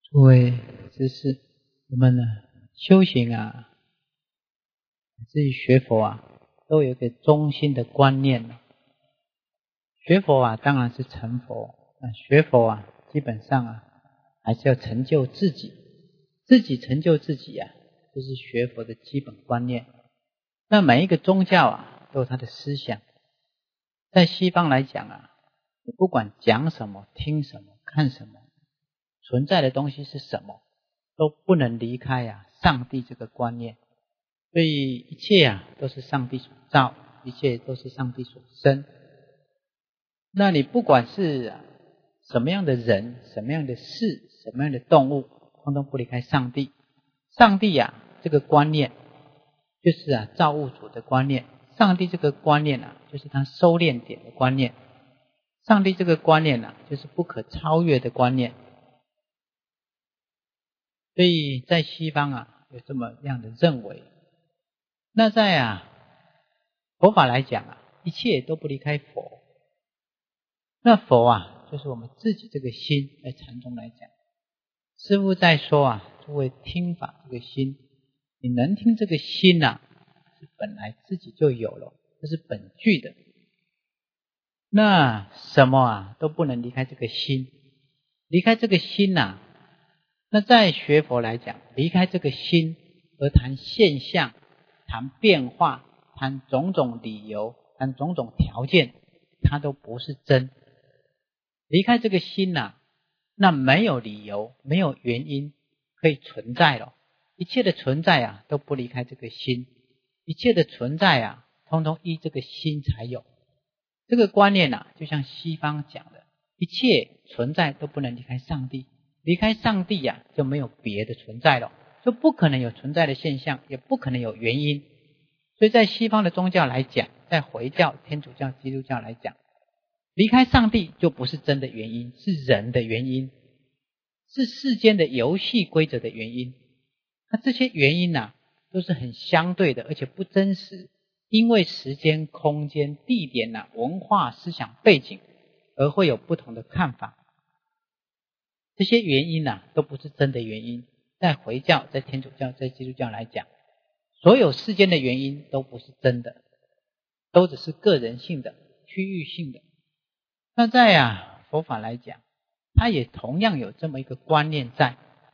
诸位知识，我们修行至于学佛都有一个中心的观念。学佛当然是成佛，学佛基本上还是要成就自己，自己成就自己这是学佛的基本观念。那每一个宗教都有它的思想。在西方来讲你不管讲什么、听什么、看什么，存在的东西是什么，都不能离开上帝这个观念。所以一切都是上帝所造，一切都是上帝所生。那你不管是什么样的人、什么样的事、什么样的动物，通通不离开上帝。上帝这个观念就是造物主的观念，上帝这个观念就是他收敛点的观念，上帝这个观念就是不可超越的观念。所以在西方有这么样的认为。那在佛法来讲一切都不离开佛。那佛就是我们自己这个心，在禅宗来讲，师父在说诸位听法这个心，你能听这个心是本来自己就有了，这是本具的。那什么都不能离开这个心，离开这个心那在学佛来讲，离开这个心而谈现象、谈变化、谈种种理由、谈种种条件，它都不是真。离开这个心那没有理由、没有原因可以存在了。一切的存在都不离开这个心，一切的存在通通依这个心才有。这个观念就像西方讲的，一切存在都不能离开上帝，离开上帝就没有别的存在了，就不可能有存在的现象，也不可能有原因。所以在西方的宗教来讲，在回教、天主教、基督教来讲，离开上帝就不是真的原因，是人的原因，是世间的游戏规则的原因。那这些原因都是很相对的，而且不真实，因为时间、空间、地点文化、思想背景而会有不同的看法。这些原因都不是真的原因。在回教、在天主教、在基督教来讲，所有世间的原因都不是真的，都只是个人性的、区域性的。那在佛法来讲，它也同样有这么一个观念在。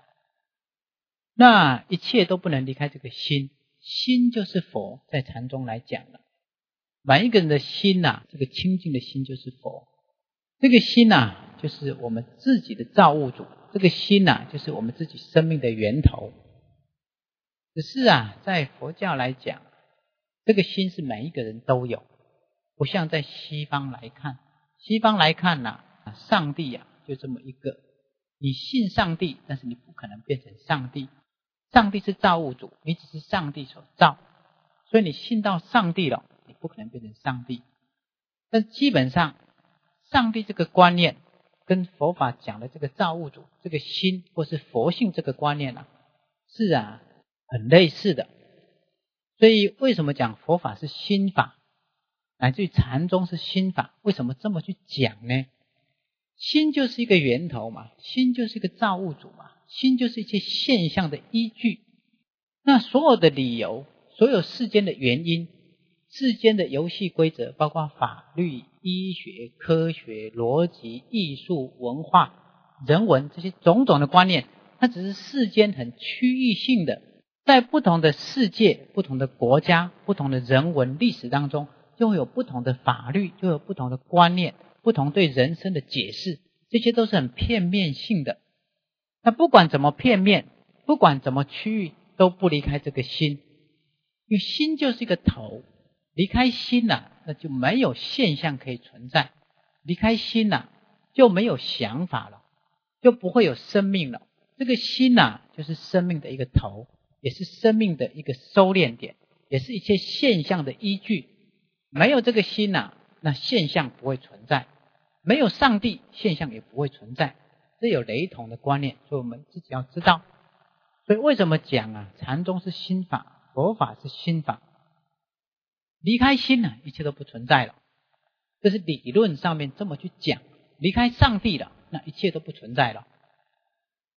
那一切都不能离开这个心，心就是佛，在禅宗来讲了。每一个人的心这个清净的心就是佛。这个心就是我们自己的造物主，这个心就是我们自己生命的源头。只是在佛教来讲，这个心是每一个人都有，不像在西方来看。西方来看上帝就这么一个，你信上帝，但是你不可能变成上帝。上帝是造物主，你只是上帝所造，所以你信到上帝了，你不可能变成上帝。但基本上上帝这个观念跟佛法讲的这个造物主这个心，或是佛性这个观念是很类似的。所以为什么讲佛法是心法，乃至于禅宗是心法，为什么这么去讲呢？心就是一个源头嘛，心就是一个造物主嘛，心就是一些现象的依据。那所有的理由，所有世间的原因，世间的游戏规则，包括法律、医学、科学、逻辑、艺术、文化、人文，这些种种的观念，它只是世间很区域性的，在不同的世界、不同的国家、不同的人文历史当中，就会有不同的法律，就有不同的观念，不同对人生的解释，这些都是很片面性的。那不管怎么片面，不管怎么区域，都不离开这个心。因为心就是一个头，离开心那就没有现象可以存在，离开心就没有想法了，就不会有生命了。这个心就是生命的一个头，也是生命的一个收敛点，也是一切现象的依据。没有这个心那现象不会存在，没有上帝，现象也不会存在。这有雷同的观念，所以我们自己要知道。所以为什么讲禅宗是心法，佛法是心法？离开心一切都不存在了，这是理论上面这么去讲。离开上帝了，那一切都不存在了。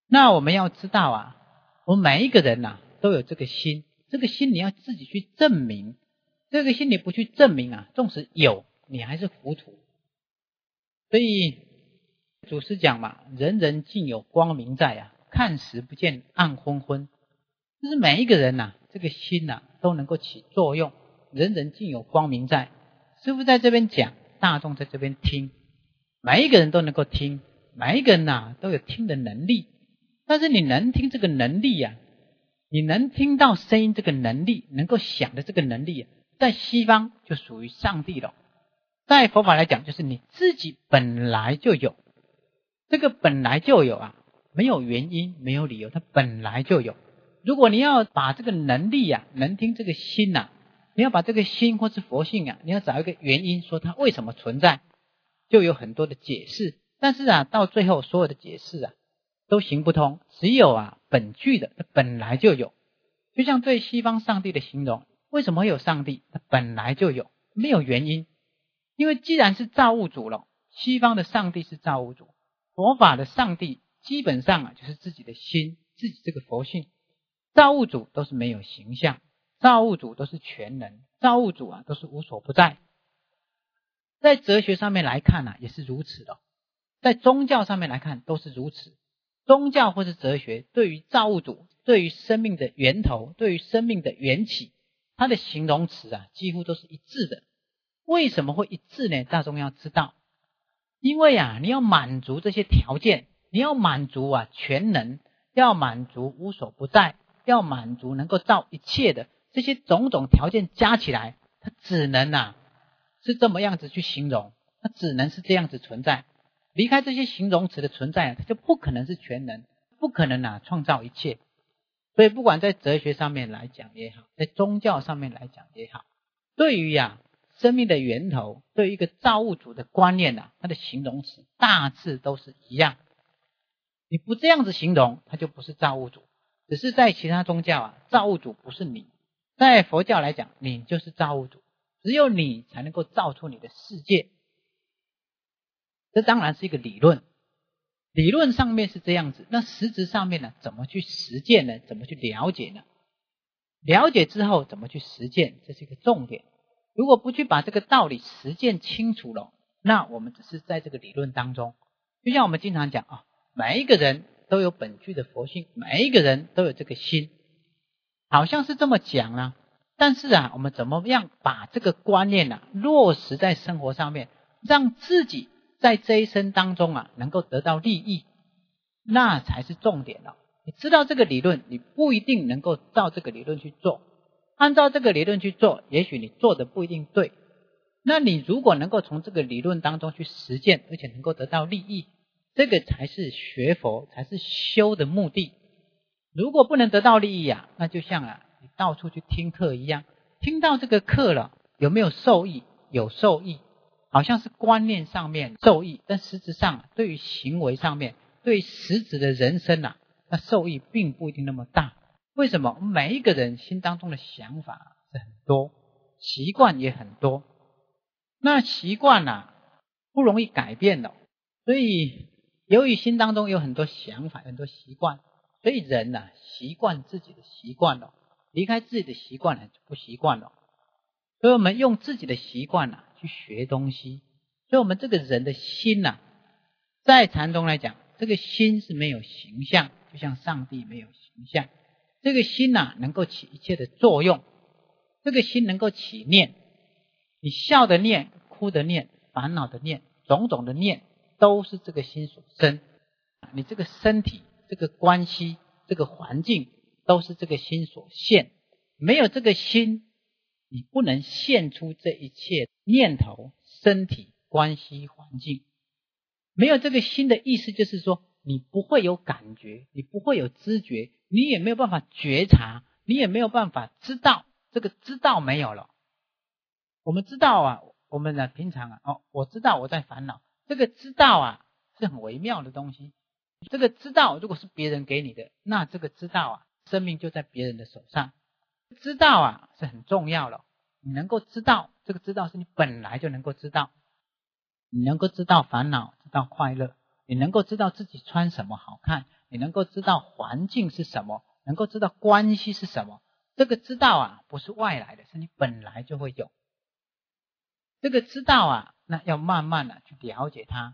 那我们要知道啊，我们每一个人啊都有这个心，这个心你要自己去证明，这个心你不去证明啊，纵使有你还是糊涂。所以祖师讲嘛，人人尽有光明在啊，看时不见暗昏昏。就是每一个人啊，这个心啊都能够起作用，人人尽有光明在。师父在这边讲，大众在这边听，每一个人都能够听，每一个人啊都有听的能力。但是你能听这个能力啊，你能听到声音这个能力，能够想的这个能力啊，在西方就属于上帝了。在佛法来讲，就是你自己本来就有，这个本来就有啊，没有原因，没有理由，它本来就有。如果你要把这个能力啊，能听这个心啊，你要把这个心或是佛性啊，你要找一个原因，说它为什么存在，就有很多的解释。但是啊，到最后所有的解释啊，都行不通。只有啊，本具的，它本来就有。就像对西方上帝的形容，为什么会有上帝？它本来就有，没有原因。因为既然是造物主了，西方的上帝是造物主，佛法的上帝基本上啊，就是自己的心，自己这个佛性。造物主都是没有形象，造物主都是全能，造物主啊都是无所不在。在哲学上面来看啊，也是如此的，在宗教上面来看都是如此。宗教或是哲学对于造物主，对于生命的源头，对于生命的缘起，它的形容词啊几乎都是一致的。为什么会一致呢？大众要知道，因为啊，你要满足这些条件，你要满足啊全能，要满足无所不在，要满足能够造一切的这些种种条件加起来，它只能啊是这么样子去形容，它只能是这样子存在。离开这些形容词的存在，它就不可能是全能，不可能啊创造一切。所以不管在哲学上面来讲也好，在宗教上面来讲也好，对于啊生命的源头，对于一个造物主的观念啊，它的形容词大致都是一样。你不这样子形容，它就不是造物主。只是在其他宗教啊，造物主不是你，在佛教来讲，你就是造物主，只有你才能够造出你的世界。这当然是一个理论，理论上面是这样子，那实质上面呢，怎么去实践呢？怎么去了解呢？了解之后怎么去实践，这是一个重点。如果不去把这个道理实践清楚了，那我们只是在这个理论当中。就像我们经常讲啊，每一个人都有本具的佛性，每一个人都有这个心，好像是这么讲啊。但是啊，我们怎么样把这个观念啊落实在生活上面，让自己在这一生当中啊能够得到利益，那才是重点了。你知道这个理论，你不一定能够照这个理论去做，按照这个理论去做，也许你做的不一定对。那你如果能够从这个理论当中去实践，而且能够得到利益，这个才是学佛，才是修的目的。如果不能得到利益啊，那就像啊你到处去听课一样，听到这个课了，有没有受益？有受益，好像是观念上面受益，但实质上对于行为上面，对实质的人生啊，那受益并不一定那么大。为什么？每一个人心当中的想法是很多，习惯也很多，那习惯啊不容易改变的，所以由于心当中有很多想法，很多习惯，所以人啊习惯自己的习惯了，离开自己的习惯就不习惯了。所以我们用自己的习惯啊去学东西。所以我们这个人的心啊，在禅宗来讲，这个心是没有形象，就像上帝没有形象。这个心啊能够起一切的作用，这个心能够起念，你笑的念，哭的念，烦恼的念，种种的念，都是这个心所生。你这个身体，这个关系，这个环境，都是这个心所现。没有这个心，你不能现出这一切念头、身体、关系、环境。没有这个心的意思就是说，你不会有感觉，你不会有知觉，你也没有办法觉察，你也没有办法知道。这个知道没有了。我们知道啊，我们呢平常啊，我知道我在烦恼，这个知道啊是很微妙的东西。这个知道如果是别人给你的，那这个知道啊，生命就在别人的手上。知道啊是很重要了，你能够知道，这个知道是你本来就能够知道。你能够知道烦恼，知道快乐，你能够知道自己穿什么好看， 你能够知道环境是什么，能够知道关系是什么。这个知道啊，不是外来的，是你本来就会有。这个知道啊，那要慢慢的去了解它。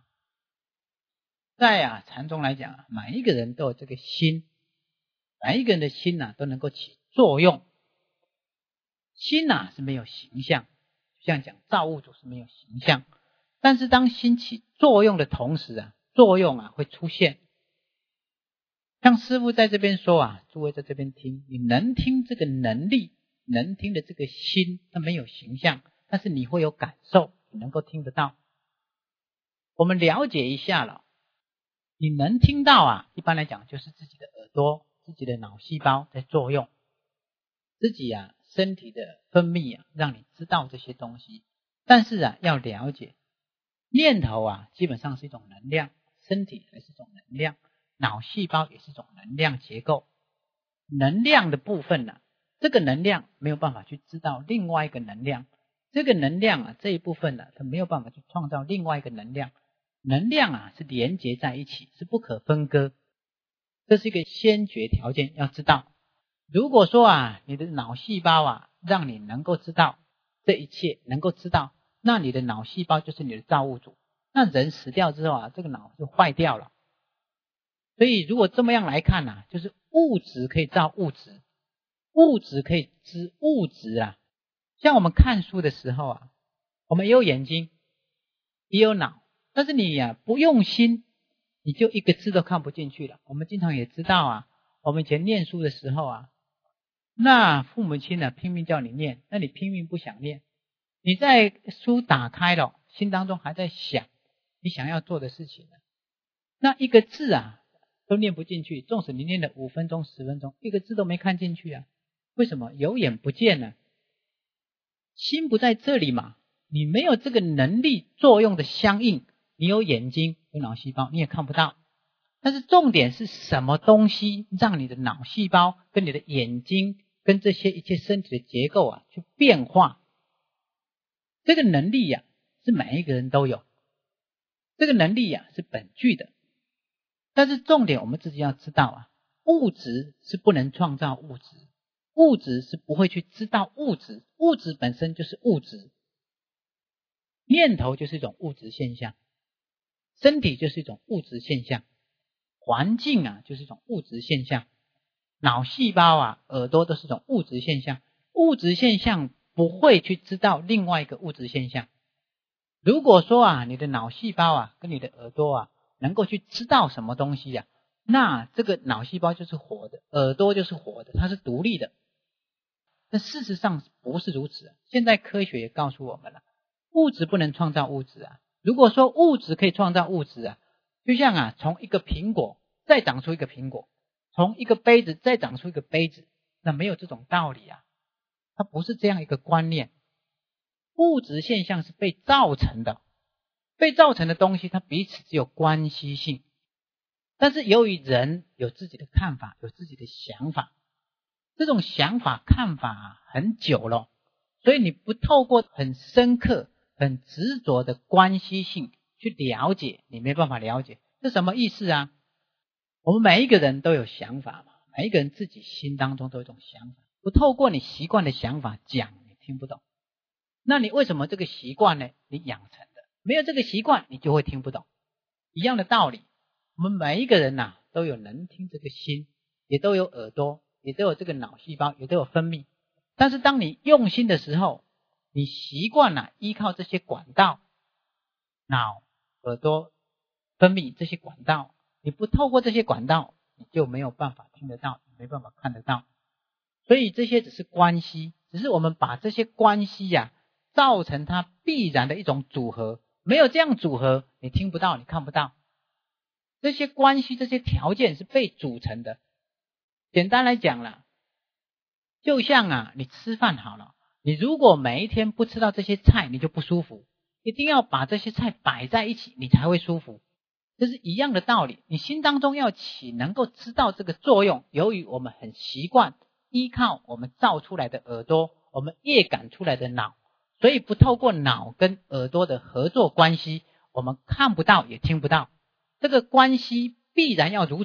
在禅宗来讲，每一个人都有这个心，每一个人的心都能够起作用。心是没有形象，就像讲造物主是没有形象，但是当心起作用的同时作用会出现。像师父在这边说诸位在这边听，你能听这个能力，能听的这个心，它没有形象，但是你会有感受，你能够听得到。我们了解一下了，你能听到一般来讲就是自己的耳朵、自己的脑细胞在作用，自己身体的分泌让你知道这些东西。但是要了解，念头基本上是一种能量，身体还是一种能量，脑细胞也是一种能量结构。能量的部分这个能量没有办法去知道另外一个能量，这个能量这一部分它没有办法去创造另外一个能量。能量是连结在一起，是不可分割，这是一个先决条件，要知道。如果说你的脑细胞让你能够知道这一切，能够知道，那你的脑细胞就是你的造物主。那人死掉之后这个脑就坏掉了。所以如果这么样来看就是物质可以造物质，物质可以知物质像我们看书的时候我们也有眼睛，也有脑，但是你不用心，你就一个字都看不进去了。我们经常也知道我们以前念书的时候那父母亲拼命叫你念，那你拼命不想念，你在书打开了，心当中还在想你想要做的事情那一个字都念不进去，纵使你念了5分钟10分钟，一个字都没看进去为什么？有眼不见呢？心不在这里嘛，你没有这个能力作用的相应，你有眼睛有脑细胞你也看不到。但是重点是什么东西让你的脑细胞跟你的眼睛跟这些一切身体的结构去变化？这个能力是每一个人都有，这个能力是本具的。但是重点我们自己要知道物质是不能创造物质，物质是不会去知道物质，物质本身就是物质。念头就是一种物质现象，身体就是一种物质现象，环境就是一种物质现象，脑细胞耳朵都是一种物质现象。物质现象不会去知道另外一个物质现象。如果说你的脑细胞跟你的耳朵能够去知道什么东西那这个脑细胞就是活的，耳朵就是活的，它是独立的。但事实上不是如此现在科学也告诉我们了，物质不能创造物质如果说物质可以创造物质就像从一个苹果再长出一个苹果，从一个杯子再长出一个杯子，那没有这种道理它不是这样一个观念。物质现象是被造成的，被造成的东西它彼此只有关系性，但是由于人有自己的看法，有自己的想法，这种想法看法很久了，所以你不透过很深刻很执着的关系性去了解，你没办法了解。这什么意思我们每一个人都有想法嘛，每一个人自己心当中都有一种想法，不透过你习惯的想法讲，你听不懂。那你为什么这个习惯呢？你养成的，没有这个习惯你就会听不懂。一样的道理，我们每一个人都有能听这个心，也都有耳朵，也都有这个脑细胞，也都有分泌。但是当你用心的时候，你习惯依靠这些管道，脑、耳朵、分泌这些管道，你不透过这些管道，你就没有办法听得到，没办法看得到。所以这些只是关系，只是我们把这些关系造成它必然的一种组合，没有这样组合，你听不到，你看不到。这些关系这些条件是被组成的。简单来讲啦，就像你吃饭好了，你如果每一天不吃到这些菜你就不舒服，一定要把这些菜摆在一起你才会舒服。这是一样的道理，你心当中要起能够知道这个作用，由于我们很习惯依靠我们造出来的耳朵，我们业感出来的脑，所以不透过脑跟耳朵的合作关系，我们看不到也听不到。这个关系必然要如此，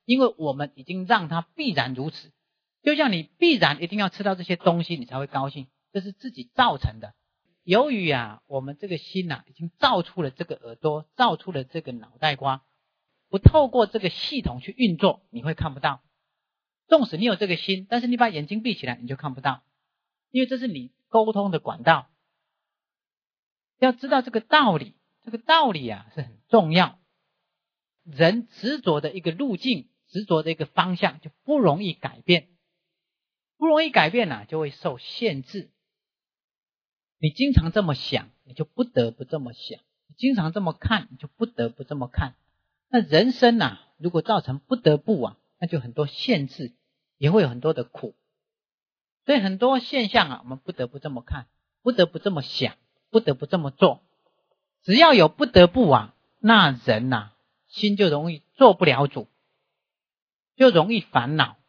因为我们已经让它必然如此。就像你必然一定要吃到这些东西你才会高兴，这是自己造成的。由于我们这个心已经造出了这个耳朵，造出了这个脑袋瓜，不透过这个系统去运作，你会看不到。纵使你有这个心，但是你把眼睛闭起来你就看不到，因为这是你沟通的管道。要知道这个道理，这个道理是很重要。人执着的一个路径，执着的一个方向就不容易改变，不容易改变就会受限制。你经常这么想，你就不得不这么想；你经常这么看，你就不得不这么看。那人生如果造成不得不那就很多限制，也会有很多的苦。所以很多现象我们不得不这么看，不得不这么想，不得不这么做。只要有不得不那人心就容易做不了主，就容易烦恼。